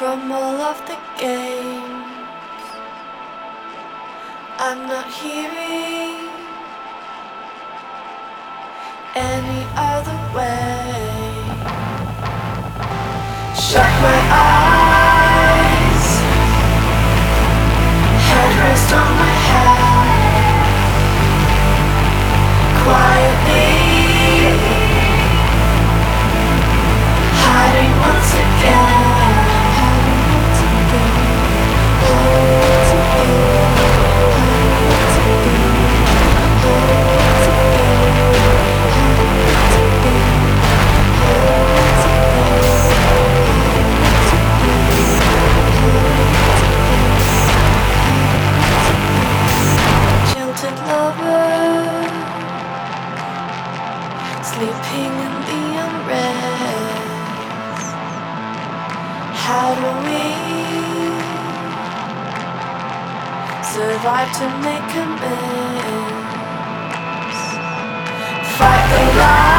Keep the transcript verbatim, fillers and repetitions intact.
from all of the games. I'm not hearing any other way. Shut my eyes, head rest on my head, quietly hiding once again. Jilted lover, sleeping in the unrest. How do we survive to make amends? Fight the lie.